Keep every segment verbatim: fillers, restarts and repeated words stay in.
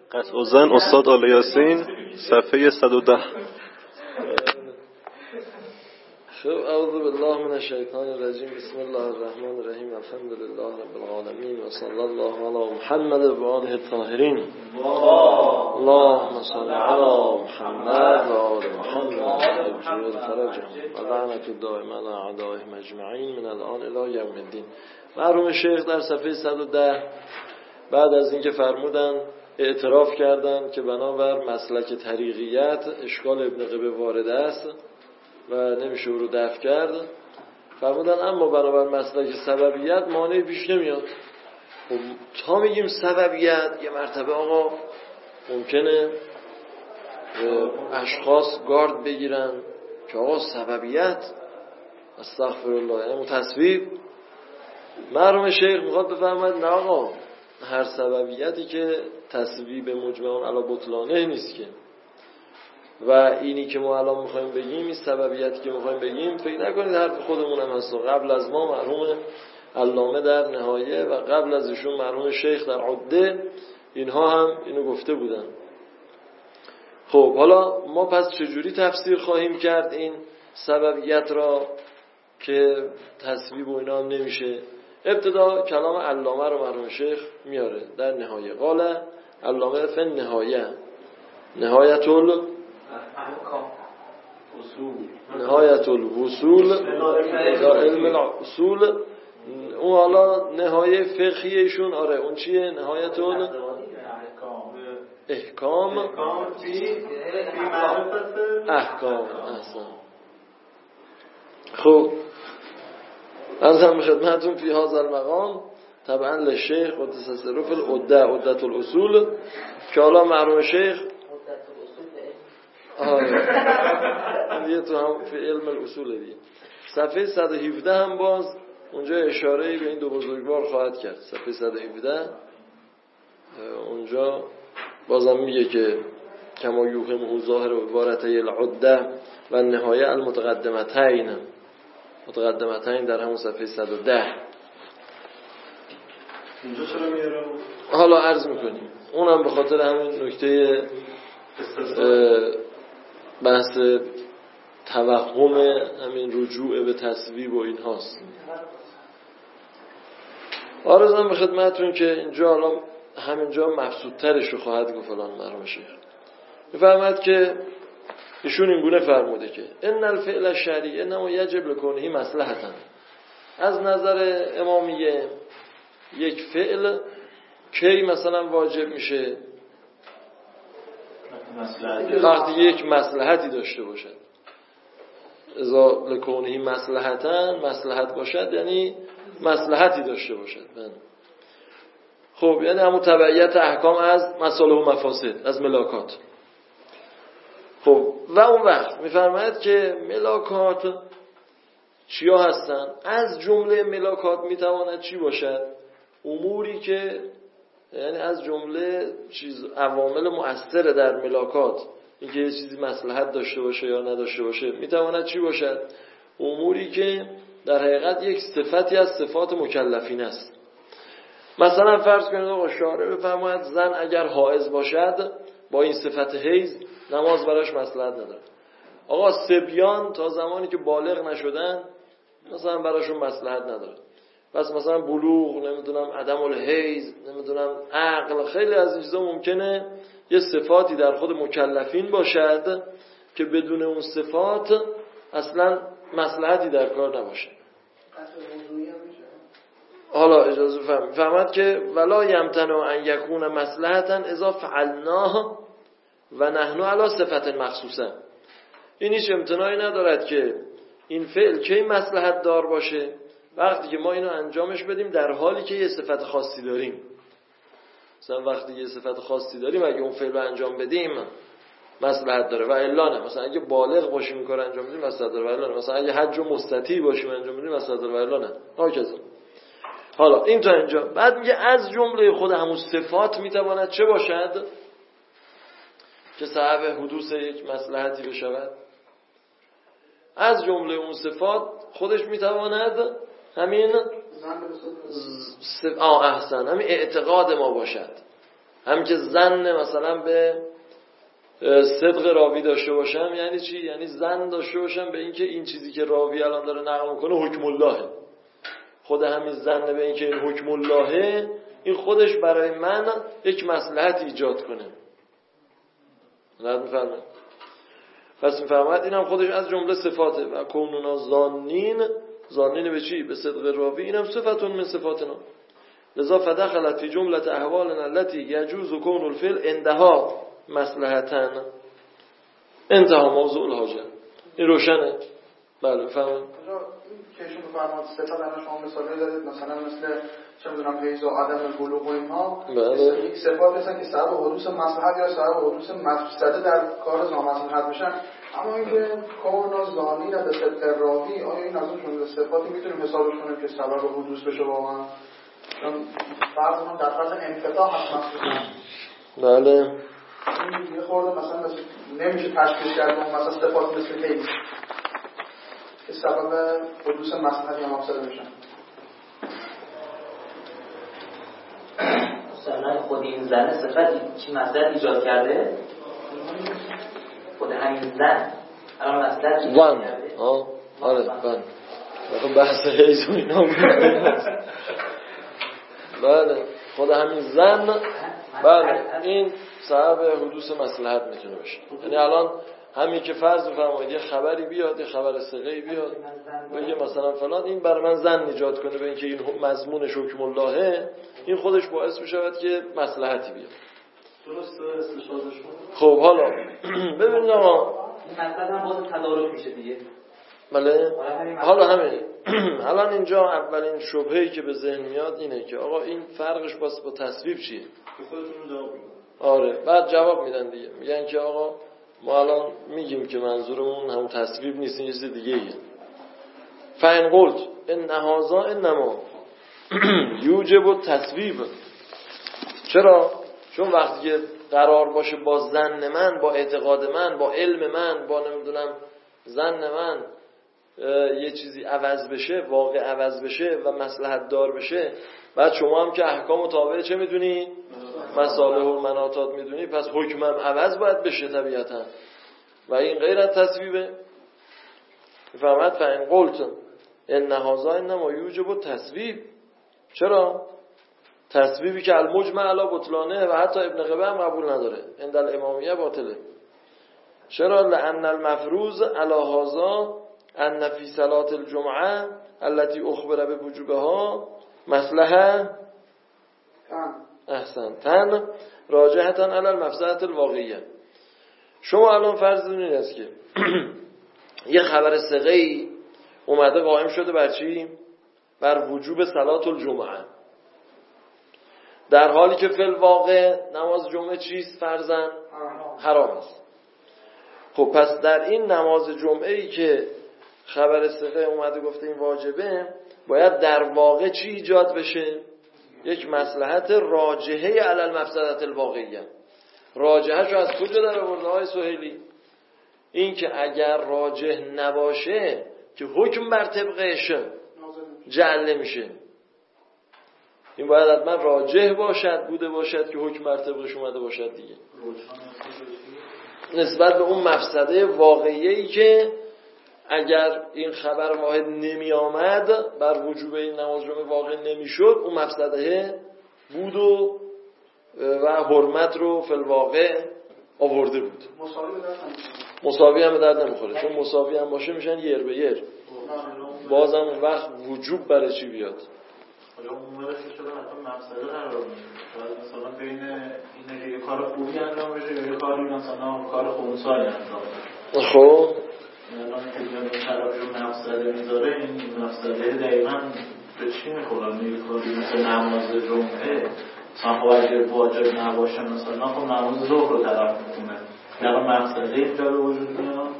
قطع و زن استاد آل یاسین صفحه صد و ده. خب اعوذ بالله من الشیطان الرجیم. بسم الله الرحمن الرحیم. الحمد لله رب العالمین و صلی الله علی محمد و آله الطاهرین. اللهم صل علی محمد و آل محمد و فرجهم و لعنت الدائمه علی اعدائهم اجمعین من الان الی یوم الدین. مرحوم شیخ در صفحه صد و ده بعد از اینکه فرمودن اعتراف کردند که بنابر مسلک طریقیت اشکال ابن قبه وارد است و نمیشه او رو دفع کرد، فرمودن اما بنابر مسلک سببیت مانعی پیش نمیاد. خب تا میگیم سببیت یه مرتبه آقا ممکنه اشخاص گارد بگیرن که آقا سببیت استغفر الله یعنی تصویب. مرحوم شیخ میخواد بفرماید نه آقا، هر سببیتی که تصویب مجمعون علی بطلانه نیست که، و اینی که ما الان میخوایم بگیم، این سببیتی که میخوایم بگیم، فکر نکنید حرف خودمون هم هست. قبل از ما مرحوم علامه در نهایه و قبل از ایشون مرحوم شیخ در عده اینها هم اینو گفته بودن. خب حالا ما پس چجوری تفسیر خواهیم کرد این سببیت را که تصویب و اینا هم نمیشه؟ ابتدا کلام علامه رو مرحوم شیخ میاره در نهایه. قال علامه فی نهایه نهایت ال نهایت الوصول در علم الاصول. اون حالا نهایه فقهیشون آره اون چیه؟ نهایت ال احکام احکام. احسن. خب ارزم خدمتون فی هذا المقام طبعا لشیخ قدس سره فی العده عدت الاصول که حالا مرحوم شیخ آره دیگه تو هم فی علم الاصول دیگه. صفحه صد و هفده هم باز اونجا اشاره به این دو بزرگوار خواهد کرد. صفحه صد و هفده اونجا بازم میگه که کما یوهم ظاهر و عبارته العده و نهایه المتقدمتین متقدمتین در همون صفحه صد و ده. اینجا چرا میاره؟ حالا عرض میکنیم اونم به خاطر همین نکته بحث توهم همین رجوع به تصویب و این هاست. آرزم به خدمتون که اینجا حالا همینجا مفسودترش رو خواهد گفت فلان مرحوم شیخ میفرماید که ایشون این گونه فرموده که ان الفعل الشرعی انما یجب لکونه مصلحتا. از نظر امامیه یک فعل کی مثلا واجب میشه؟ وقتی یک مصلحتی داشته باشد. اذا لکونه مصلحتا، مصلحت باشد یعنی مصلحتی داشته باشد. من. خب یعنی همون تبعیت احکام از مصالح و مفاسد، از ملاکات. خب و اون وقت میفرماید که ملاکات چیا هستن؟ از جمله ملاکات میتواند چی باشد؟ اموری که یعنی از جمله چیز عوامل مؤثر در ملاکات، اینکه یه چیزی مصلحت داشته باشه یا نداشته باشه، میتواند چی باشد؟ اموری که در حقیقت یک صفتی از صفات مکلفین است. مثلا فرض کنید آقا شارع بفرماید زن اگر حائض باشد با این صفت حیض نماز براش مصلحت نداره. آقا صبیان تا زمانی که بالغ نشدن مثلا براشون مصلحت نداره. پس مثلا بلوغ، نمیدونم عدم الحیض، نمیدونم عقل، خیلی از این چیزا ممکنه یه صفاتی در خود مکلفین باشد که بدون اون صفات اصلا مصلحتی در کار نباشه. حالا اجازه فهم فهمد که ولا یمتنع ان یکون مصلحتا اذا فعلناه و نحن علی صفت مخصوصه. این هیچ امتناعی ندارد که این فعل کی مصلحت دار باشه؟ وقتی که ما اینو انجامش بدیم در حالی که یه صفت خاصی داریم. مثلا وقتی یه صفت خاصی داریم اگه اون فعل رو انجام بدیم مصلحت داره و الا نه. مثلا اگه بالغ باشیم این کار انجام بدیم مصلحت داره و الا نه. مثلا اگه حج و مستطیع باشیم انجام بدیم مصلحت داره و الا نه. هاکذا. حالا این تا اینجا. بعد میگه از جمله خود همون صفات میتواند چه باشد که سبب حدوث یک مصلحتی بشود؟ از جمله اون صفات خودش میتواند همین آه احسن همین اعتقاد ما باشد. هم که ظن مثلا به صدق راوی داشته باشم. یعنی چی؟ یعنی ظن داشته باشم به اینکه این چیزی که راوی الان داره نقل میکنه حکم اللهه. خود همین ظن به اینکه این حکم اللهه، این خودش برای من یک مصلحت ایجاد کنه. نه میفهمه؟ پس میفهمد این هم خودش از جمله صفاته. و کونونا ظانین، ظانین به چی؟ به صدق راوی. این هم صفتون من صفاتنا. لذا فدخلت فی جملت احوالنا التي یجوز کون الفعل عندها مصلحتن انتها موضوع الحاجه. این روشنه؟ بله بفهمید. این که ایشون بفرماد صفت الان شما مثالی دادید، مثلا مثل چه میدونم حیز و عدم بلوغ و اینها، یک صفات هستن که سبب حدوث مصلحت یا سبب حدوث مفسده در کار نامصلحت میشن. اما اینکه کون ظانی را به صدق راوی، آیا این از اون جمله صفاتی میتونیم حسابش کنیم که سبب حدوث بشه واقعا؟ چون فرض اون در فرض انفتاح هست مثلا. بله. این یه خورده مثلا مثل نمیشه تشکیل کرد اون مثلا صفات مثل حیز که سبب حدوث مصلحت یا مفسده میشن. مثلا خود این زن صفتی چی مصلحت ایجاد کرده؟ خود همین زن الان مصلحت ایجاد کرده؟ آه آره بله. مثلا بحث حیز و اینا بود. بله خود همین زن بله این سبب حدوث مصلحت میتونه باشه. یعنی الان همین که فرض بفرمایید یه خبری بیاد، یه خبر ثقه‌ای بیاد بگه مثلا فلان، این برای من ظن ایجاد کنه به اینکه این مضمونش حکم اللهه، این خودش باعث میشود که مصلحتی بیاد. درسته استشهادش. خب حالا ببینید آقا این مصلحت هم باز تدارک میشه دیگه. بله حالا همین الان اینجا اولین شبهه‌ای که به ذهن میاد اینه که آقا این فرقش باز با تصویب چیه؟ خودتون جواب میدن. آره بعد جواب میدن دیگه، میگن که آقا ما الان میگیم که منظورمون همون تصویب نیست، این چیز دیگه ایه. فین قلت ان هذا انما یوجب تصویب. چرا؟ چون وقتی که قرار باشه با ظن من، با اعتقاد من، با علم من، با نمیدونم ظن من یه چیزی عوض بشه، واقع عوض بشه و مصلحت دار بشه، بعد شما هم که احکام و تابع چه میدونی؟ مصالح و مناطات میدونی، پس حکمم عوض باید بشه طبیعتا و این غیر از تصویبه. فهمت؟ فین قلت ان هذا انما یوجب تصویب. چرا؟ تصویبی که المجمع علی بطلانه و حتی ابن قبه هم قبول نداره، عند الامامیه باطله. چرا؟ لان المفروض علی هذا ان فی صلاه الجمعه التي اخبر بوجوبها مصلحه احسنتن راجحتاً علی المفسدة الواقعیه. شما الان فرضتون این است که یه خبر ثقه‌ای اومده قائم شده بر چی؟ بر وجوب صلات الجمعه، در حالی که فی الواقع نماز جمعه چیست فرضاً؟ حرام است. خب پس در این نماز جمعه ای که خبر ثقه اومده گفته این واجبه، باید در واقع چی ایجاد بشه؟ یک مصلحت راجحه علی المفسدة الواقعیه. راجحش رو از کجا در آورده های سهیلی؟ این که اگر راجح نباشه که حکم بر طبقش جعل نمیشه، این باید حتما راجح باشد، بوده باشد که حکم بر طبقش اومده باشد دیگه، نسبت به اون مفسده واقعیه‌ای که اگر این خبر واحد نمی آمد بر وجوب این نماز جمعه واقع نمی شد، اون مفسده بود و و حرمت رو فی الواقع آورده بود. مساوی هم به درد نمیخوره، چون مساوی هم باشه میشن یر به یر، بازم اون وقت وجوب برای چی بیاد؟ حالا اون موقع که شده حتما مفسده قرار میشه، مثلا بین اینه که یه کار خوبی انجام بشه یا یه کاری مثلا کار خونسایی انجام بشه. خب الان که این طرف رو مفسده میذاره، این مفسده دقیقاً به چی میخورن؟ یه کاری مثل نماز جمعه مثلا خب اگه واجب نباشه، مثلا خب نماز ظهر رو طرف میکنه، یعنی مفسده اینجا به وجود میاد.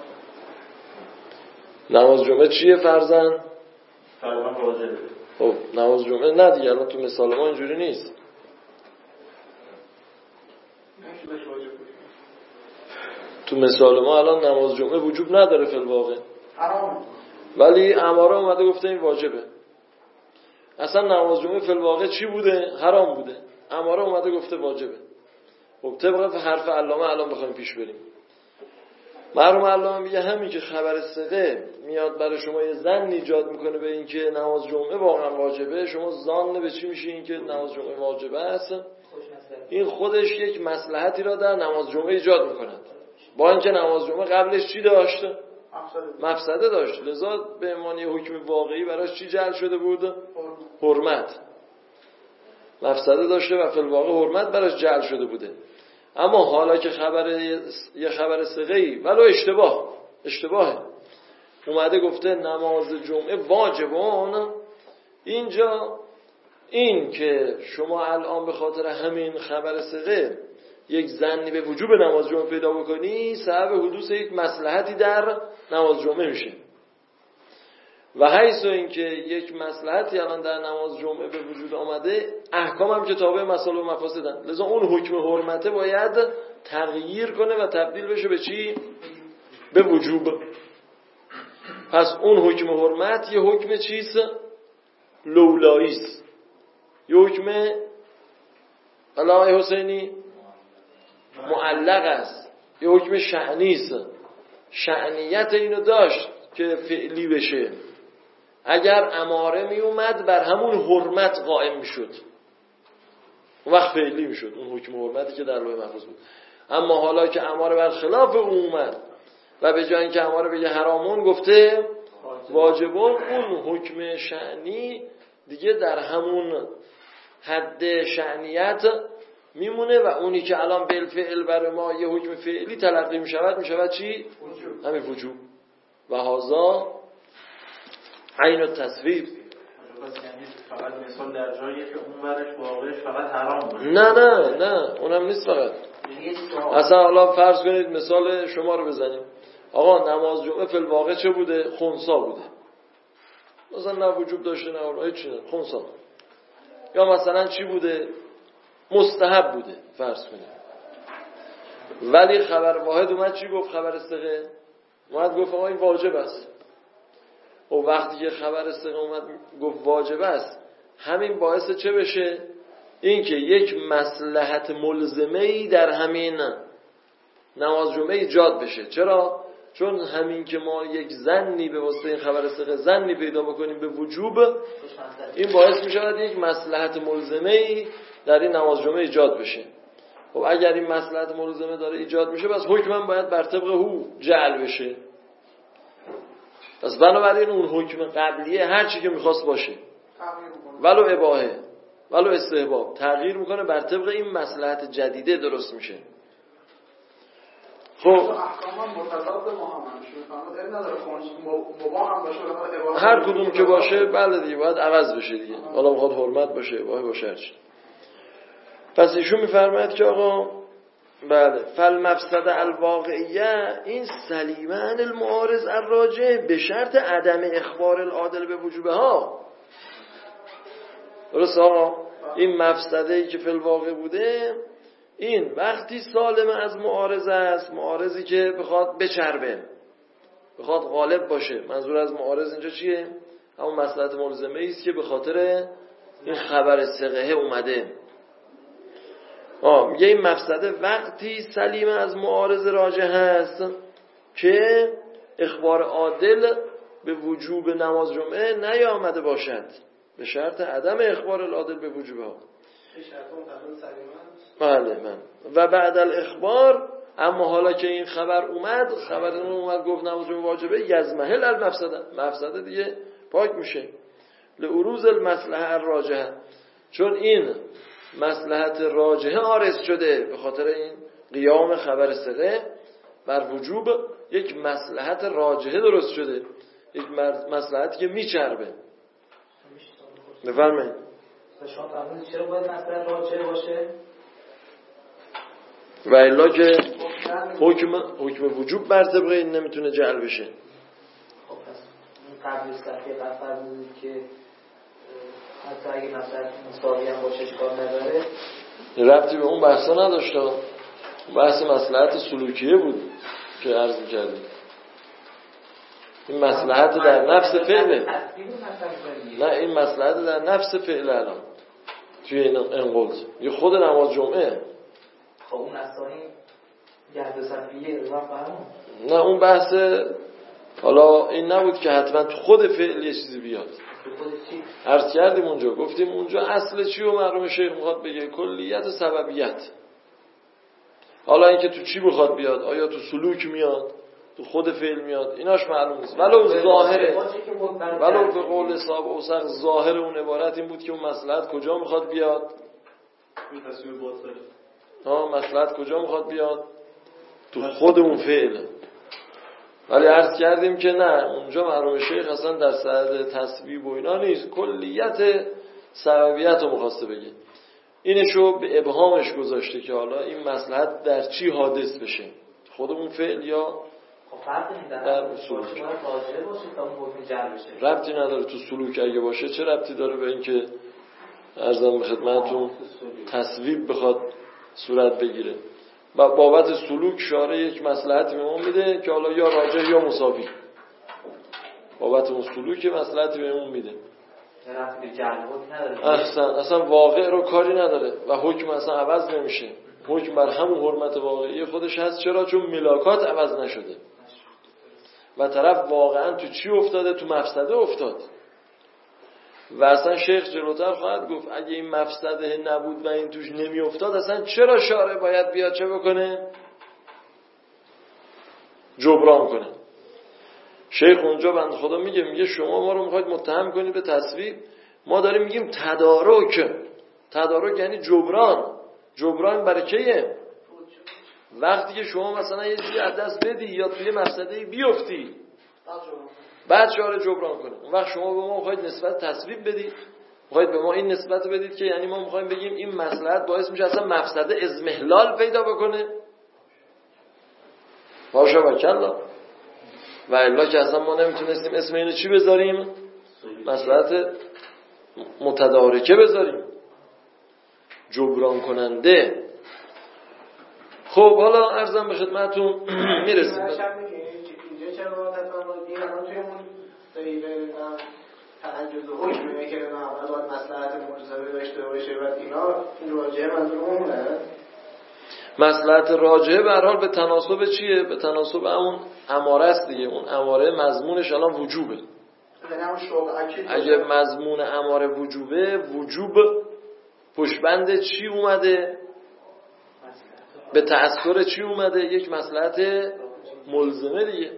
نماز جمعه چیه فرضاً؟ فرضاً واجبه. خب نماز جمعه نه دیگه، الان تو مثال ما اینجوری نیست. تو مثال ما الان نماز جمعه وجوب نداره فی الواقع، حرام، ولی اماره اومده گفته این واجبه. اصلا نماز جمعه فی الواقع چی بوده؟ حرام بوده. اماره اومده گفته واجبه. خب طبق حرف علامه الان بخوایم پیش بریم. مرحوم علامه میگه همین که خبر ثقه میاد برای شما یه ظن ایجاد میکنه به اینکه نماز جمعه واقعا واجبه، شما ظن به چی میشه؟ اینکه نماز جمعه واجبه است. این خودش یک مصلحتی را در نماز جمعه ایجاد میکند، با اینکه نماز جمعه قبلش چی داشته؟ مفسده داشت. لذا به عنوان حکم واقعی براش چی جعل شده بود؟ حرمت. مفسده داشته و فی الواقع حرمت براش جعل شده بوده. اما حالا که خبر یه خبر ثقه‌ای ولو اشتباه اشتباهه اومده گفته نماز جمعه واجبان، اینجا این که شما الان به خاطر همین خبر ثقه یک ظنی به وجوب نماز جمعه پیدا بکنی، سبب حدوث یک مصلحتی در نماز جمعه میشه. و حیث اینکه یک مصلحتی الان در نماز جمعه به وجود آمده، احکام هم که تابع مصالح و مفاسدن، لذا اون حکم حرمته باید تغییر کنه و تبدیل بشه به چی؟ به وجوب. پس اون حکم حرمت یه حکم چیست؟ لولاییست، یه حکم علای حسینی معلق است، یه حکم شأنی است. شأنیت اینو داشت که فعلی بشه. اگر اماره می اومد بر همون حرمت قائم می شد، اون وقت فعلی می شد اون حکم حرمتی که در لوح محفوظ بود. اما حالا که اماره بر خلاف اون اومد و به جای اینکه اماره بگه حرامون گفته واجبون، اون حکم شأنی دیگه در همون حد شأنیت میمونه و اونی که الان بالفعل برای ما یه حکم فعلی تلقی می شود می شود چی؟ همین وجوب. و هذا عین التصویب. فقط مثال در جاییه که اون ورش واقعش فقط حرام باشه. نه نه نه اونم نیست. فقط اصلا حالا فرض کنید مثال شما رو بزنیم، آقا نماز جمعه فی الواقع چه بوده؟ خنثی بوده، مثلا نه وجوب داشته نه اون هیچ نه، خنثی. یا مثلا چی بوده؟ مستحب بوده فرض کنید. ولی خبر واحد اومد چی گفت؟ خبر ثقه اومد گفت آقا این واجب است. و وقتی که خبر ثقه اومد گفت واجب است، همین باعث چه بشه؟ این که یک مصلحت ملزمه‌ای در همین نماز جمعه ایجاد بشه. چرا؟ چون همین که ما یک ظنی به واسطه این خبر ثقه ظنی پیدا بکنیم به وجوب، این باعث میشه یک مصلحت ملزمه‌ای در این نماز جمعه ایجاد بشه. خب اگر این مصلحت ملزمه داره ایجاد میشه، پس حکمم باید بر طبق هو جعل بشه. پس بنابراین اون حکم قبلیه هر چی که میخواست باشه، ولو اباحه ولو استحباب، تغییر میکنه بر طبق این مصلحت جدیده درست میشه. خب هر کدوم که باشه بله دیگه باید عوض بشه دیگه، حالا بخواد حرمت باشه اباحه باشه هرچی. پس ایشون میفرماید که آقا بله فالمفسده الواقعیه این سلیمان المعارض الراجع به شرط عدم اخبار العادل به وجوبه ها. درست آقا؟ این مفسده ای که فی الواقع بوده این وقتی سالم از معارض است، معارضی که بخواد بچربه، بخواد غالب باشه. منظور از معارض اینجا چیه؟ همون مصلحت ملزمه ایست که به خاطر این خبر ثقه اومده. آه میگه این مفسده وقتی سلیم از معارض راجح هست که اخبار عادل به وجوب نماز جمعه نیامده باشد، به شرط عدم اخبار العادل به وجوبه ها. بله من و بعد الاخبار، اما حالا که این خبر اومد، خبر اون اومد گفت نماز جمعه واجبه، یزمحل المفسده، مفسده دیگه پاک میشه. لعروض المصلحه الراجحه، چون این مصلحت راجحه عارض شده به خاطر این قیام خبر ثقه بر وجوب، یک مصلحت راجحه درست شده، یک مصلحتی که میچربه. بفرمایید. شما فرمودید چرا باید مصلحت راجحه باشه؟ و الا که حکم حکم وجوب بر طبق این نمیتونه جعل بشه. خب پس این قبل صفحه قبل فرمودید که حتی اگه مثلا مساوی هم باشه اشکال نداره، ربطی به اون بحثا نداشت. بحث مصلحت سلوکیه بود که عرض می‌کردیم. این مصلحت در نفس فعله. نه این مصلحت در نفس فعل الان توی این انقلت یه خود نماز جمعه خب اون اصلا گرد صفیه رو فهمون. نه اون بحث حالا این نبود که حتما تو خود فعل یه چیزی بیاد. تو خود چی؟ عرض کردیم اونجا، گفتیم اونجا اصل چی و مرحوم شیخ میخواد بگه؟ کلیت و سببیت. حالا اینکه تو چی میخواد بیاد، آیا تو سلوک میاد، تو خود فعل میاد، ایناش معلوم نیست. ولو ظاهره، ولو به قول صاحب اوسق ظاهر اون عبارت این بود که اون مصلحت کجا میخواد بیاد؟ تصویر باطل. ها مصلحت کجا میخواد بیاد؟ تو خود اون فعل. ولی عرض کردیم که نه، اونجا مرحوم شیخ اصلا در صدد تصویب و اینا نیست، کلیت سببیت رو میخواسته بگه. اینشو به ابهامش گذاشته که حالا این مصلحت در چی حادث بشه، خود اون فعل یا در سلوک. ربطی نداره تو سلوک اگه باشه، چه ربطی داره به این که عرضم به خدمتتون تصویب بخواد صورت بگیره. و بابت سلوک شارع یک مصلحتی به ما میده که حالا یا راجح یا مساوی. بابت اون سلوک مصلحتی بهمون میده. اصلا اصلا واقع رو کاری نداره و حکم اصلا عوض نمیشه. حکم بر همون حرمت واقعی خودش هست. چرا؟ چون ملاکات عوض نشده و طرف واقعا تو چی افتاده؟ تو مفسده افتاد. و اصلا شیخ جلوتر خواهد گفت اگه این مفسده نبود و این توش نمی افتاد، اصلا چرا شارع باید بیاد چه بکنه؟ جبران کنه. شیخ اونجا بند خدا میگه میگه شما ما رو میخواید متهم کنید به تصویب، ما داریم میگیم تدارک. تدارک یعنی جبران. جبران برای کیه؟ وقتی که شما مثلا یه چیزی از دست بدی یا توی مفسده بیفتی بعد شارع جبران کنه، اون وقت شما به ما میخواید نسبت تصویب بدید، میخواید به ما این نسبت بدید که یعنی ما میخوایم بگیم این مصلحت باعث میشه اصلا مفسده اضمحلال پیدا بکنه. باشه وکلا. و الا که اصلا ما نمیتونستیم اسم اینو چی بذاریم؟ مصلحت متدارکه بذاریم، جبران کننده. خب حالا عرضم به خدمتتون میرسیم. اینجا چرا حتما این الان توی اون دقیقه تنجز و حکمه که اول باید مصلحت ملزمه داشته باشه و اینا راجعه منظور اونه. مصلحت راجعه به هر حال به تناسب چیه؟ به تناسب اون اماره است دیگه. اون اماره مضمونش الان وجوبه. اگه مضمون اماره وجوبه، وجوب پشبند چی اومده؟ به تأثیر چی اومده؟ یک مصلحت ملزمه دیگه.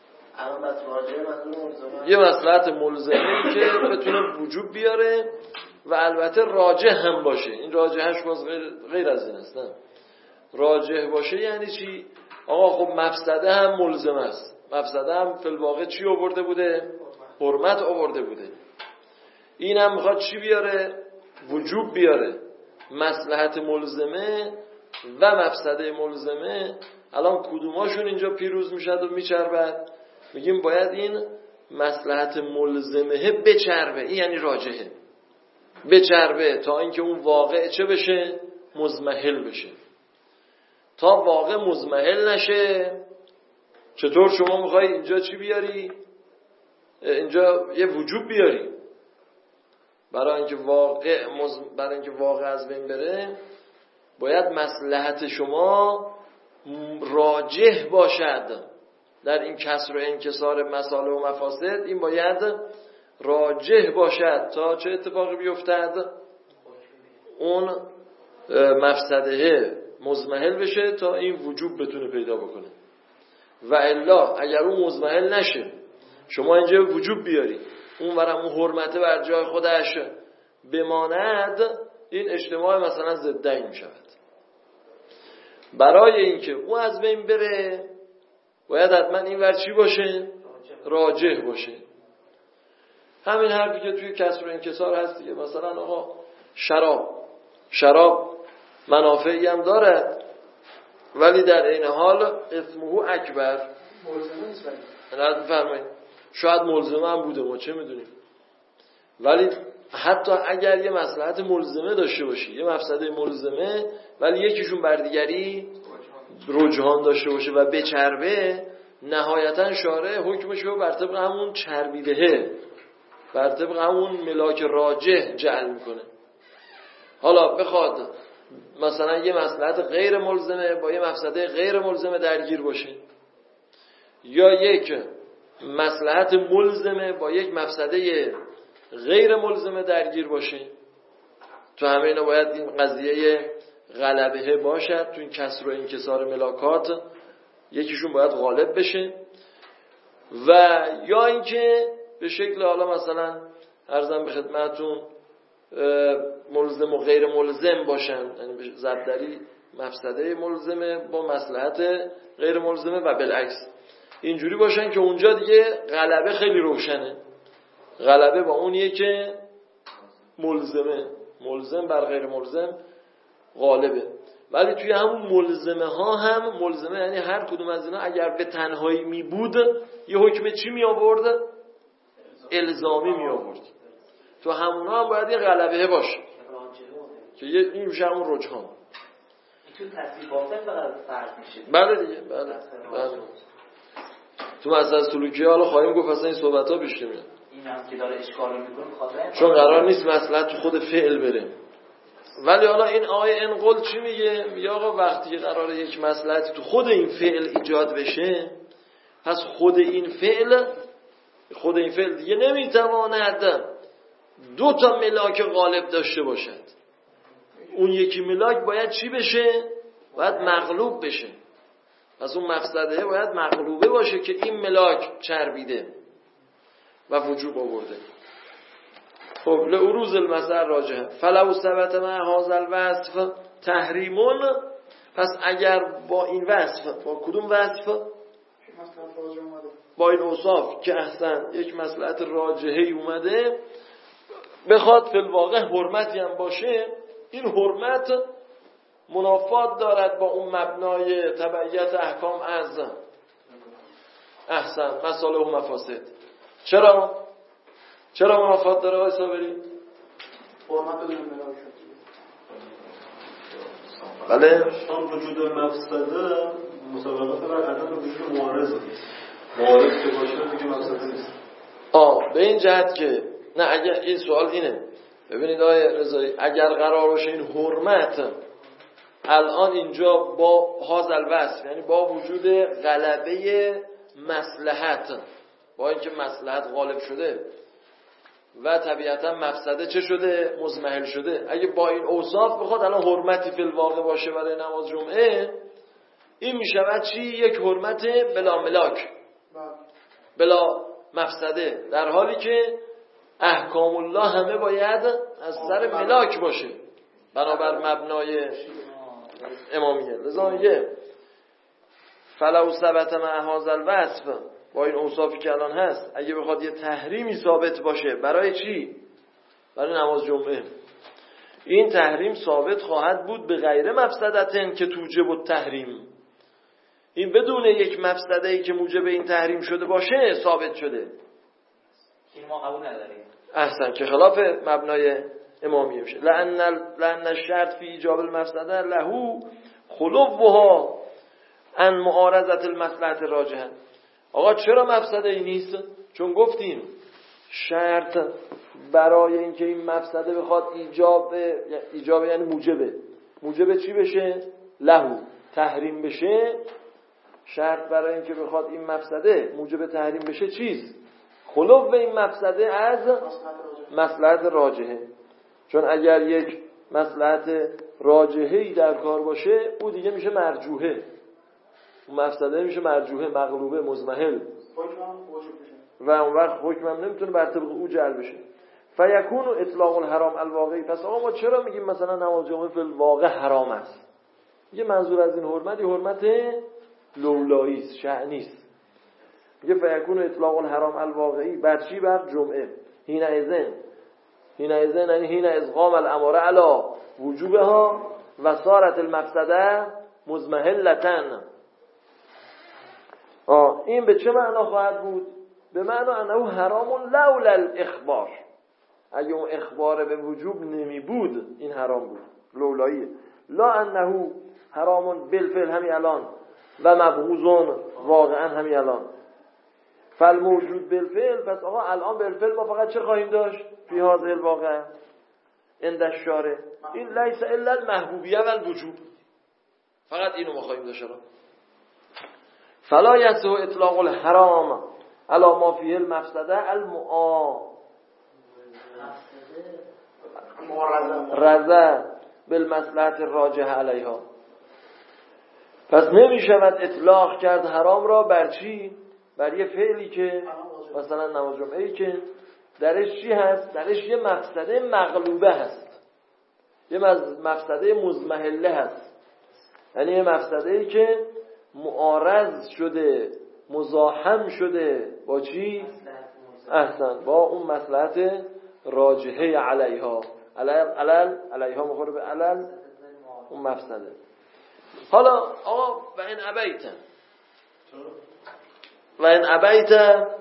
یه مصلحت ملزمه که بتونه وجوب بیاره و البته راجح هم باشه. این راجحش باز غیر, غیر از این است. نه راجح باشه یعنی چی؟ آقا خب مفسده هم ملزم است. مفسده هم فی الواقع چی آورده بوده؟ حرمت آورده بوده. این هم میخواد چی بیاره؟ وجوب بیاره. مصلحت ملزمه و مفسده ملزمه الان کدوماشون اینجا پیروز میشد و میچربد؟ میگیم باید این مصلحت ملزمه بچربه. این یعنی راجحه، بچربه تا اینکه اون واقع چه بشه؟ مزمحل بشه. تا واقع مزمحل نشه چطور شما میخوای اینجا چی بیاری؟ اینجا یه وجوب بیاری برای اینکه واقع مز... برای اینکه واقع از بین بره باید مصلحت شما راجح باشد در این کسر و انکسار مصالح و مفاسد. این باید راجح باشد تا چه اتفاقی بیفتد؟ اون مفسده مزمحل بشه تا این وجوب بتونه پیدا بکنه. و الا اگر اون مزمحل نشه شما اینجا وجوب بیاری، اون ورم اون حرمته بر جای خودش بماند، این اجتماع مثلا ضدین می شود. برای اینکه اون از بین بره باید حتما این ور چی باشه؟ راجح باشه. همین حرفی که توی کسر و انکسار هست دیگه. مثلا آقا شراب شراب منافعی هم دارد ولی در این حال اسمه اکبر. ملزمه نیست ولی نه بفرمایید. شاید ملزمه هم بوده، ما چه میدونیم. ولی حتی اگر یه مصلحت ملزمه داشته باشی، یه مفسده ملزمه، ولی یکیشون بر دیگری رجحان داشته باشه و بچربه، نهایتا شارع حکمشو بر طبق همون چربیدهه، بر طبق همون ملاک راجح جعل میکنه. حالا بخواد مثلا یه مصلحت غیر ملزمه با یه مفسده غیر ملزمه درگیر باشه، یا یک مصلحت ملزمه با یک مفسده غیر ملزمه درگیر باشه. تو همه اینا باید این قضیه غلبه باشد، تو این کسر و انکسار ملاکات یکیشون باید غالب بشه. و یا اینکه به شکل حالا مثلا عرضم به خدمتون ملزم و غیر ملزم باشن، یعنی ضربدری مفسده ملزمه با مصلحت غیر ملزمه و بالعکس اینجوری باشن که اونجا دیگه غلبه خیلی روشنه، غلبه با اونیه که ملزمه، ملزم بر غیر ملزم غالبه. ولی توی همون ملزمه ها هم ملزمه یعنی هر کدوم از اینا اگر به تنهایی می بود یه حکم چی می آورد؟ الزامی می آورد. تو همونا هم باید یه غلبه باشه که یه این میشه همون رجحان. تو تصویب باطن فقط فرض میشه. بله دیگه، بله بله. تو مثلا سلوکی حالا خواهیم گفت اصلا این صحبت ها بیشتر میاد. این هم که داره اشکال میکنه خاطر چون قرار نیست مصلحت تو خود فعل بره. ولی حالا این آیه انقل چی میگه؟ میگه آقا وقتی قراره یک مصلحتی تو خود این فعل ایجاد بشه، پس خود این فعل خود این فعل دیگه نمیتواند دو تا ملاک غالب داشته باشد. اون یکی ملاک باید چی بشه؟ باید مغلوب بشه. پس اون مفسده باید مغلوبه باشه که این ملاک چربیده و وجوب آورده. خب لعروض المسأله راجحه فلو ثبت مع هذا الوصف تحریمون، پس اگر با این وصف، با کدوم وصف؟ با این اوصاف که احسن یک مصلحت راجحه اومده بخواد فی الواقع حرمتی هم باشه، این حرمت منافات دارد با اون مبنای تبعیت احکام از احسن مصالح و مفاسد. چرا؟ چرا منافات داره آقای صابری؟ حرمت بدون ملاک شد. بله چون وجود مفسده مسابقات بر عدم وجود معارض معارض که باشه دیگه مفسده نیست. آه به این جهت که نه، اگر این سوال اینه، ببینید آقای رضایی، اگر قرار باشه این حرمت الان اینجا با هذا الوصف، یعنی با وجود غلبه مصلحت، با اینکه مصلحت غالب شده و طبیعتا مفسده چه شده؟ مزمحل شده، اگه با این اوصاف بخواد الان حرمتی فی الواقع باشه برای نماز جمعه، این میشود چی؟ یک حرمت بلا ملاک، بلا مفسده، در حالی که احکام الله همه باید از سر ملاک باشه بنابر مبنای امامیه. لذا میگه فلو ثبت مع هذا الوصف، با این اوصافی که الان هست اگه بخواد یه تحریمی ثابت باشه برای چی؟ برای نماز جمعه، این تحریم ثابت خواهد بود به غیر مفسدتن که توجب التحریم، این بدون یک مفسده‌ای که موجب این تحریم شده باشه ثابت شده. این ما قبول نداریم. احسن، که خلاف مبنای امامیه میشه. لأن لأن الشرط فی ایجاب المفسده له خلوها عن معارضه المصلحه الراجحه. آقا چرا مفسده ای نیست؟ چون گفتیم شرط برای اینکه این مفسده بخواد ایجاب ایجاب یعنی موجبه موجب چی بشه؟ له تحریم بشه. شرط برای اینکه بخواد این مفسده موجب تحریم بشه چیست؟ خلو این مفسده از مصلحت راجحه. چون اگر یک مصلحت راجحه‌ای در کار باشه او دیگه میشه مرجوحه، اون مفسده میشه مرجوحه، مغلوبه، مزمحل، و اون وقت حکم هم نمیتونه بر طبق او جعل بشه. فیکون اطلاق الحرام الواقعی. پس آقا ما چرا میگیم مثلا نماز جمعه فی الواقع حرام است؟ یه منظور از این حرمت، یه حرمت لولایی است، شأنی است. میگه فیکون اطلاق الحرام الواقعی بر چی؟ بر جمعه. هینا اذن هینا اذن یعنی هینا از قام الاماره علی وجوبها و صارت المفسده مزمحلتن. آه این به چه معنا خواهد بود؟ به معنا انه حرام لولا الاخبار. اگه اون اخبار به وجوب نمی بود این حرام بود، لولاییه. لا انه حرام بالفعل همین الان و مبغوضون واقعا همین الان. فالموجود بالفعل، پس آقا الان بالفعل ما فقط چه خواهیم داشت؟ فی هذا الواقع عند الشارع این لیس الا المحبوبیه و الوجوب، فقط اینو میخوایم داشته. فلا یصح اطلاق الحرام علی ما فیه المفسده المعا رضا بالمصلحت الراجح علیها. پس نمیشود اطلاق کرد حرام را بر چی؟ بر یه فعلی که مثلا نماز جمعه‌ای که درش چی هست؟ درش یه مفسده مغلوبه هست، یه مفسده مزمحله هست، یعنی یه مفسده‌ای که معارض شده، مزاحم شده با چی؟ احسن، با اون مصلحت راجحه علیها. علل علیها مخوره به علل اون مفسده. حالا آقا و این ابیت و این ابیت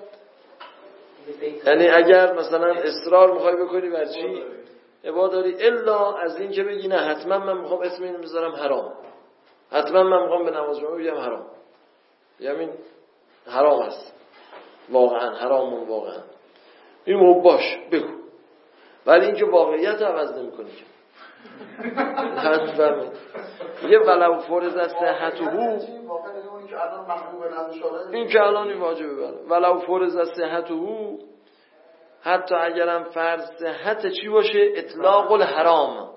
یعنی اگر مثلا اصرار میخوای بکنی بر چی؟ عباداری الا از این که بگی نه حتما من میخوام اسم اینو بذارم حرام، حتما من میخوام به نماز جمعه بگم حرام، یعنی حرام است واقعا، حرامون واقعا، این باش بگو، ولی این که واقعیت عوض نمیکنه که یه ولو فرض از صحته این که الان این واجبه بله ولو فرض از صحته حتی اگرم فرض صحت چی باشه؟ اطلاق الحرام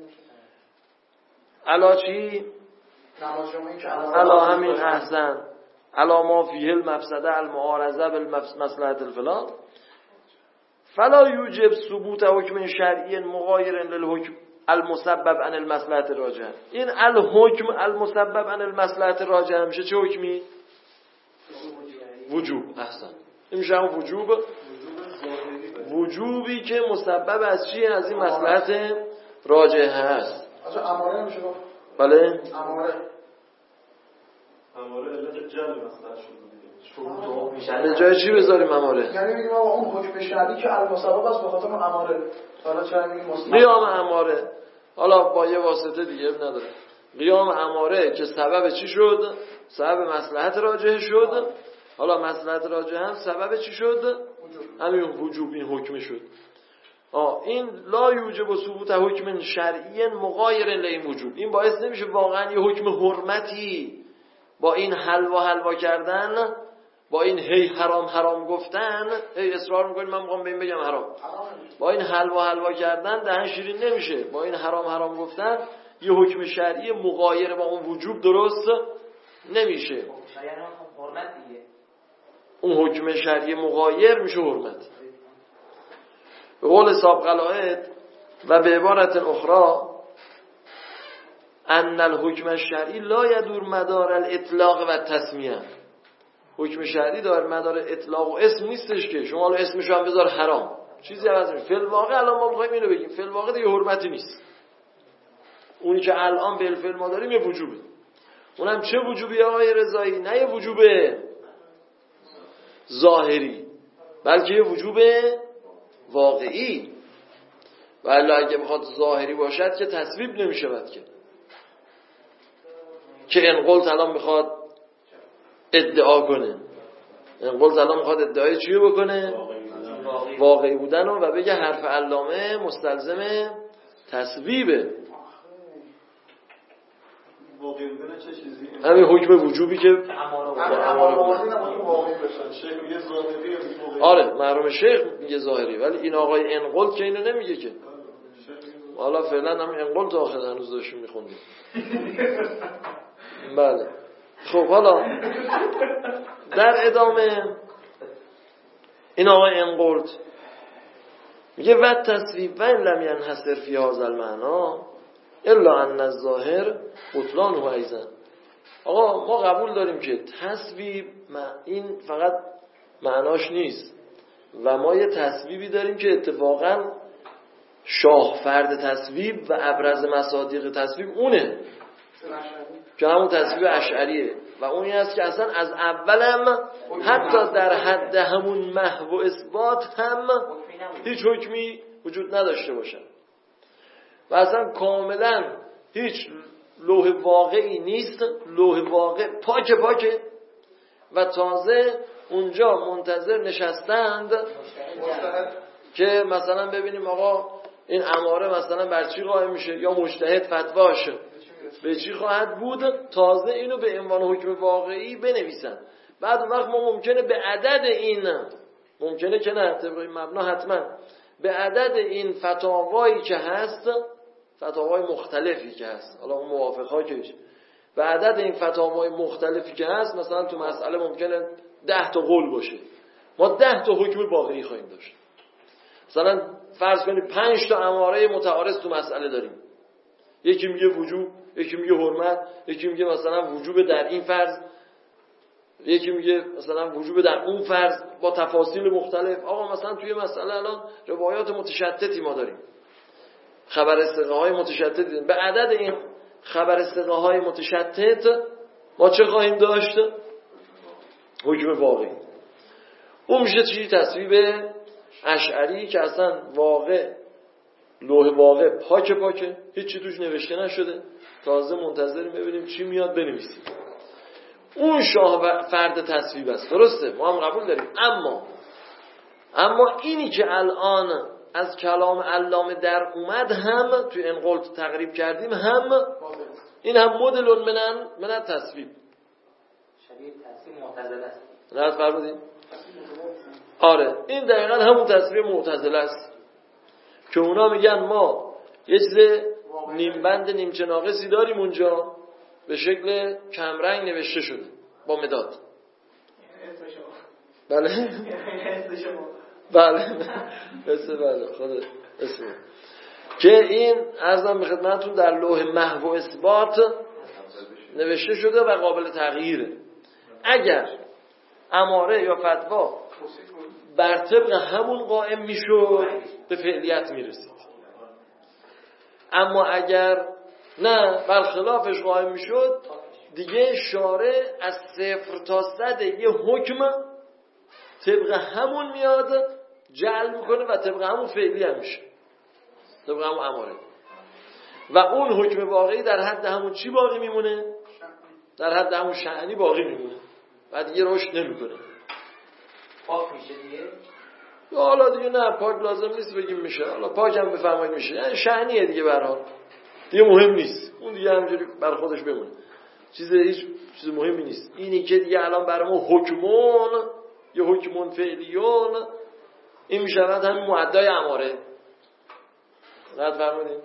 علا چی؟ علا همین احسن علا ما فیه المفسده المعارضه بالمصلحت الفلان فلا یوجب ثبوت حکم شرعی مغایر للحکم المسبب عن المصلحت الراجح. این الحکم المسبب عن المصلحت الراجح میشه چه حکمی؟ وجوب. احسن، این میشه هم وجوب، وجوبی که مسبب از چیه؟ از این مصلحت راجح هست. اصلا اماره میشه گفت؟ بله اماره اماره علت جلب مصلحت شده. به جای چی بذاریم اماره؟ یعنی میگیم آقا اون حکم شرعی که المسبب است به خاطر اون اماره، حالا چرا میگیم مسلم؟ قیام اماره حالا با یه واسطه دیگه نداره. قیام اماره که سبب چی شد؟ سبب مصلحت راجح شد. حالا مصلحت راجح هم سبب چی شد؟ همین وجوب، این حکم شد. آه این لا یوجب و ثبوت حکم شرعی مغایر لین وجوب، این باعث نمیشه واقعا یه حکم حرمتی با این حلوا حلوا کردن، با این هی حرام حرام گفتن، هی اصرار میکنی من میخوام به این بگم حرام، با این حلوا حلوا کردن دهن شیرین نمیشه، با این حرام حرام گفتن یه حکم شرعی مغایر با اون وجوب درست نمیشه. اون حکم شرعی مغایر میشه حرمت. به قول صاحب قلائد و به عبارت اخرى ان الحکم الشرعی لا یدور مدار الاطلاق و تسمیه. حکم شرعی داره مدار اطلاق و اسم نیستش که شما الان اسمشو هم بذار حرام چیزی عوض میشه. فی الواقع الان ما میخوایم اینو بگیم، فی الواقع دیگه حرمتی نیست. اونی که الان بالفعل ما داریم یه وجوبه. اونم چه وجوبی آقای رضایی؟ نه یه وجوب ظاهری بلکه یه وجوب واقعی. ولی اگه بخواد ظاهری باشد که تصویب نمیشه بعد که که انقلت الان میخواد ادعا کنه، انقلت الان میخواد ادعای چیه بکنه؟ واقعی بودن و بگه حرف علامه مستلزم تصویبه. واقعی بودن چه چیزی؟ همین حکم وجوبی که آره محروم شیخ میگه ظاهری، ولی این آقای انقلت که اینو نمیگه که. حالا فعلا هم انقلت آخر هنوز داشتیم میخوندیم. بله خب حالا در ادامه این آقای انقلت میگه و تصویب و این لم ینحصر فی هذا المعنا الا ان الظاهر بطلان و ایضا. آقا ما قبول داریم که تصویب این فقط معناش نیست و ما یه تصویبی داریم که اتفاقا شاه فرد تصویب و ابرز مصادیق تصویب اونه که همون تصویب اشعریه و اونی هست که اصلا از اولم حتی در حد همون محو و اثبات هم هیچ حکمی وجود نداشته باشه و اصلا کاملا هیچ لوح واقعی نیست، لوح واقع پاک پاکه و تازه اونجا منتظر نشستند که مثلا ببینیم آقا این اماره مثلا بر چی قائم میشه، یا مجتهد فتواش به چی خواهد بود، تازه اینو به عنوان حکم واقعی بنویسن. بعد اون وقت ما ممکنه به عدد این، ممکنه که نه طبق این مبنا حتما به عدد این فتاوایی که هست، فتاوای مختلفی که هست، حالا اون موافق‌ها که میشه، به عدد این فتاوای مختلفی که هست، مثلا تو مسئله ممکنه ده تا قول باشه، ما ده تا حکم واقعی خواهیم داشت. مثلا فرض کنید پنج تا اماره متعارض تو مسئله داریم، یکی میگه وجوب، یکی میگه حرمت، یکی میگه مثلا وجوب در این فرض، یکی میگه مثلا وجوب در اون فرض با تفاصیل مختلف. آقا مثلا توی مسئله الان روایات متشتتی ما داریم، خبر استقاء های متشتتی داریم. به عدد این خبر استقاء های متشتت ما چه خواهیم داشت؟ حکم واقعی. اون میشه چی؟ تصویب اشعری که اصلا واقع لوح واقع پاک پاکه، هیچی توش نوشته نشده، تازه منتظریم ببینیم چی میاد بنویسیم. اون شاه فرد تصویب است، درسته، ما هم قبول داریم. اما اما اینی که الان از کلام علامه در اومد هم توی انقل تقریب کردیم، هم این هم مدل منن من تصویب شبیه تصویب معتزله است. نه فرمودیم؟ آره این دقیقا همون تصویب معتزله است که اونا میگن ما یه چیز نیمبند نیمچه ناقصی داریم اونجا به شکل کمرنگ نوشته شده با مداد. بله بله مثل بله خود اسم که این عرضم به خدمتتون در لوح محو و اثبات نوشته شده و قابل تغییره. اگر اماره یا فتوا بر طبق همون قائم میشد به فعلیت میرسید، اما اگر نه برخلافش قائم میشد دیگه شارع از صفر تا صد یه حکم طبق همون میاد جعل میکنه و طبق همون فعلی هم میشه، طبق همون اماره، و اون حکم واقعی در حد همون چی باقی میمونه؟ در حد همون شأنی باقی میمونه و دیگه رشد نمیکنه. پاک میشه دیگه؟ حالا دیگه نه پاک لازم نیست بگیم میشه، حالا پاک هم بفرمایید میشه، یعنی شأنیه دیگه، به هر حال دیگه مهم نیست، اون دیگه همینجوری بر خودش بمونه، چیز هیچ چیز مهمی نیست. اینی که دیگه الان برای ما حکمون یا حکمون فعلیون این میشود همین معدای اماره. رد فرمودیم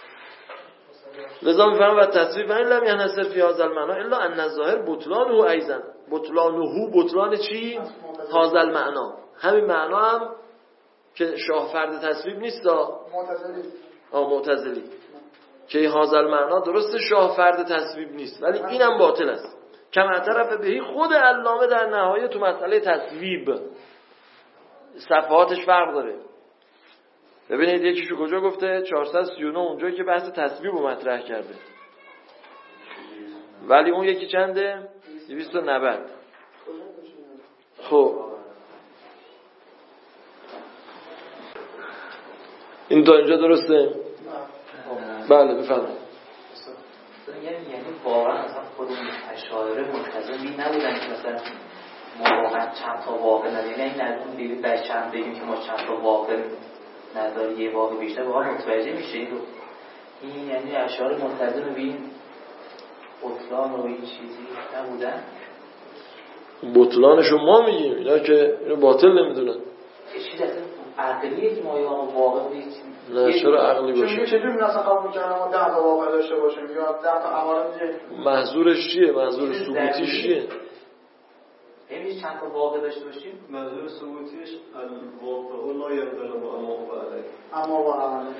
لذا میفرم و تصویب این لم ینحصر فی هذا المعنی الا ان الظاهر بطلانه ایضا. بطلانه بطلان چی؟ هذا المعنی، همین معنا هم که شاه فرد تصویب نیست، معتزلی آه معتزلی که هذا المعنی درسته شاه فرد تصویب نیست ولی اینم باطل است. کما طرف بهی خود علامه در نهایت تو مسئله تصویب صفحاتش فرق داره. ببینید یکیشو کجا گفته؟ چهارصد و سی و نه اونجایی که بحث تصویب رو مطرح کرده، ولی اون یکی چنده؟ دویست و نود. خب این تا اینجا درسته؟ بله بفرمایید. یعنی یعنی واقعا اصلا خودمون اشاعره ملتزمی نبودن که مثلا ما واقعا چند تا واقع نداریم، یعنی نداریم دیگه بر چند بگیم که ما چند تا واقع نداریم، یه واقع بیشتر واقعا متوجه میشه این رو. این یعنی اشاعره ملتزم به این بطلان و این چیزی نبودن. بطلانشو ما میگیم، اینا که اینو باطل نمیدونن. چیز اصلا عقلیه که ما یا واقع نیست. نه چرا عقلی باشه؟ چجوری می‌خواستن قبول کردن ما ده تا واقع داشته باشیم یا ده تا اماره دیگه؟ منظورش چیه؟ منظور ثبوتیش چیه؟ نمیشه چند تا واقع داشته باشیم؟ منظور ثبوتیش الواقع لا ينقلب اما و علیه. اما و علیه.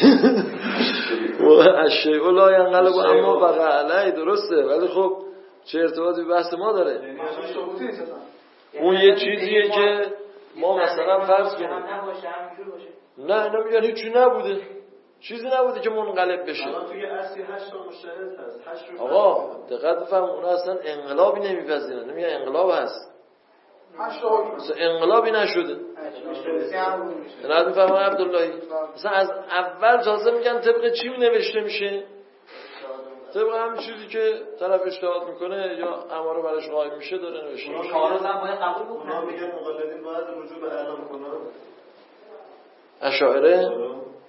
و الشیء لا ينقلب اما و علیه، درسته، ولی خب چه ارتباطی به بحث ما داره؟ منظور ثبوتی نیست. اون یه چیزیه که ما مثلا فرض کنیم نباشه همینجور باشه. نه اینا میگن هیچی نبوده، چیزی نبوده که منقلب بشه. الان توی اصلی هشت تا مشتهد هست. هشت رو آقا دقت بفرم، اونا اصلا انقلابی نمیپذیرن، نمیگن انقلاب هست. هشت تا حکم. اصلا انقلابی نشده. نه بفرما عبداللهی. اصلا از اول تازه میگن طبق چی نوشته میشه؟ طبق همین چیزی که طرف اجتهاد میکنه یا اماره براش قائم میشه داره نوشته میشه. کارو هم باید قبول بکنن. اونا میگن مقلدین باید رجوع به اعلام کنن. اشاعره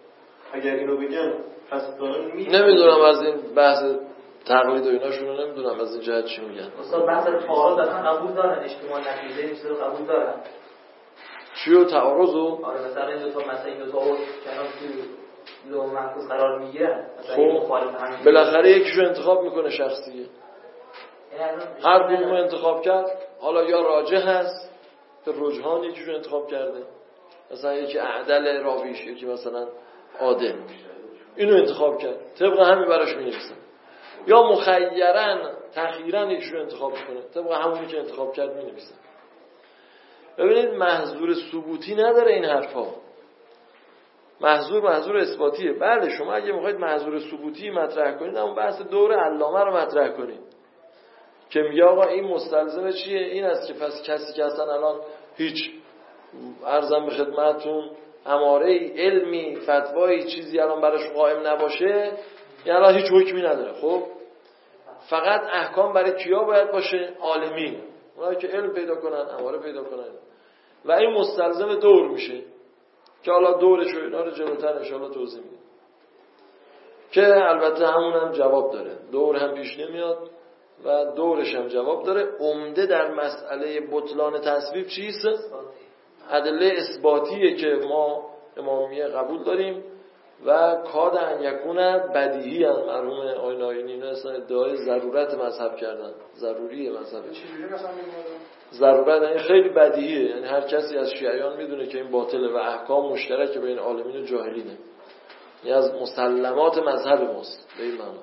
اگر اینو بگن پس دارن می نمیدونم از این بحث تقلید و ایناشون رو نمیدونم از این جهت چی میگن. استاد بحث تعارض اصلا قبول دارن، اجتماع نتیجه میشه رو قبول دارن. چیو تعارضو؟ آره مثلا این دو تا مثلا این دو تا کنار تو لو محفوظ قرار میگیرن. خب بالاخره یکیشو انتخاب میکنه شخصیه. هر کدومو انتخاب کرد، حالا یا راجح هست به رجحان یکیشو انتخاب کرده، مثلا یکی اعدل راویش، یکی مثلا عادل، اینو انتخاب کرد طبق همین براش می‌نویسن، یا مخیرن تخییرن یکیشو انتخاب میکنه طبق همونی که انتخاب کرد می‌نویسن. ببینید محظور ثبوتی نداره این حرفا، محظور محظور اثباتیه. بله شما اگه میخواید محظور ثبوتی مطرح کنید اون بحث دور علامه رو مطرح کنید که میگه آقا این مستلزم چیه؟ این است که پس کسی که اصلا الان هیچ عرضم به خدمتتون اماره علمی فتوایی چیزی الان براش قائم نباشه یعنی الان هیچ حکمی نداره. خب فقط احکام برای کیا باید باشه؟ عالمین، اونایی که علم پیدا کنن، اماره پیدا کنن، و این مستلزم دور میشه که حالا دورش و اینا رو جلوتر انشاءالله توضیح میدیم که البته همون هم جواب داره، دور هم پیش نمیاد و دورش هم جواب داره. عمده در مسئله بطلان تصویب چیست؟ ادله اثباتیه که ما امامیه قبول داریم و کاد ان یکون بدیهی ان مرحوم آقای ناینی اصلا ادعای ضرورت مذهب کردن، ضروریه مذهب. چجوری مثلا میگم ضرورت یعنی خیلی بدیهیه، یعنی هر کسی از شیعیان میدونه که این باطله و احکام مشترک بین عالمین و جاهلینه، یعنی از مسلمات مذهب ماست به این معنا،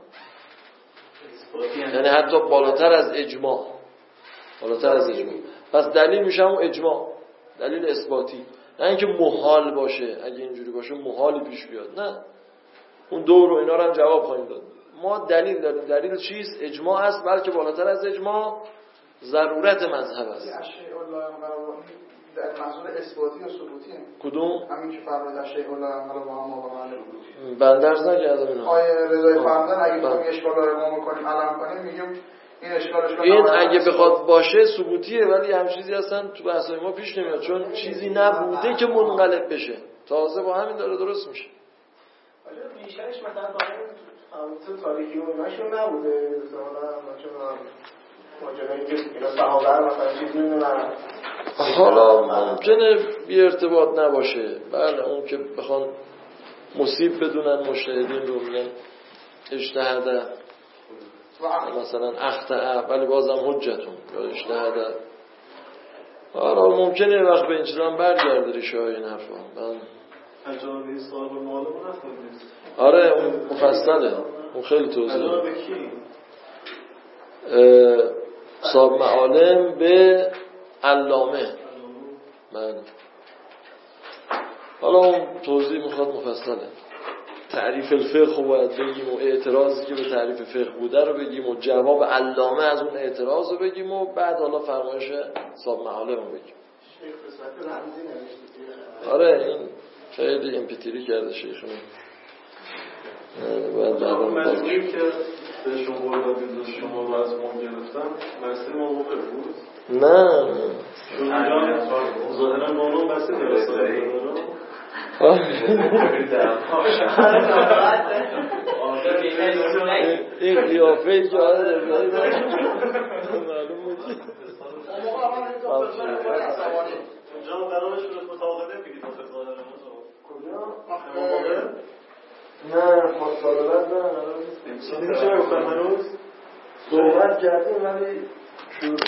یعنی حتی بالاتر از اجماع، بالاتر از اجماع. پس دلیل میشه اون اجماع، دلیل اثباتی، نه اینکه محال باشه. اگه اینجوری باشه محالی پیش بیاد، نه، اون دور و اینا رو هم جواب خواهیم داد. ما دلیل داریم. دلیل چیست؟ اجماع است، بلکه بالاتر از اجماع ضرورت مذهب است. اشیاء الله در منظور اثباتی و ثبوتیه. کدوم؟ همین که فرمود اشیاء الله عمل با هم واقعا بنده عرض نکردم اینا. آیه رضای فرمودن اگه بخوام اشکال رو ما بکنیم علم کنیم میگیم این اشکال اشکال این اگه بخواد باشه ثبوتیه، ولی هم چیزی اصلا تو بحثای ما پیش نمیاد چون چیزی نبوده که منقلب بشه، تازه با همین داره درست میشه. آره ریشه‌اش مثلا با همون تاریخی و ایناشون نبوده، مثلا چون ماجرایی که اینا صحابه مثلا چیزی نمیدونن. حالا ممکنه بی ارتباط نباشه، بله اون که بخوان مصیب بدونن مجتهدین رو میگن اجتهاده مثلا اخطأ ولی بازم حجتون یا اجتهاده. حالا ممکنه وقت به این چیزان برگرده ریشه های این حرفا. من اجابه صاحب معالم نفهمید. آره اون مفصله، اون خیلی توضیح اجابه به کی؟ صاحب معالم به علامه. من حالا اون توضیح میخواد مفصله. تعریف الفقه رو باید بگیم و اعتراضی که به تعریف فقه بوده رو بگیم و جواب علامه از اون اعتراض رو بگیم و بعد حالا فرمایش صاحب معالم رو بگیم. شیخ قسمت رمزی نوشته. آره این خیلی امپیتری کرده شیخ. بعد بعد مجموعی که به شما دادیم شما رو از ما گرفتم مسئله موقع بود؟ نه چون اینجا ظاهرا مانو بسته درستایی داره. این قیافه که آره داره معلوم بود اونجا قرارش بود متعاقده بگید آخه ظاهرا کجا؟ نه مطالبت نه چیزی چرا گفتم هنوز؟ صحبت کردیم ولی شروع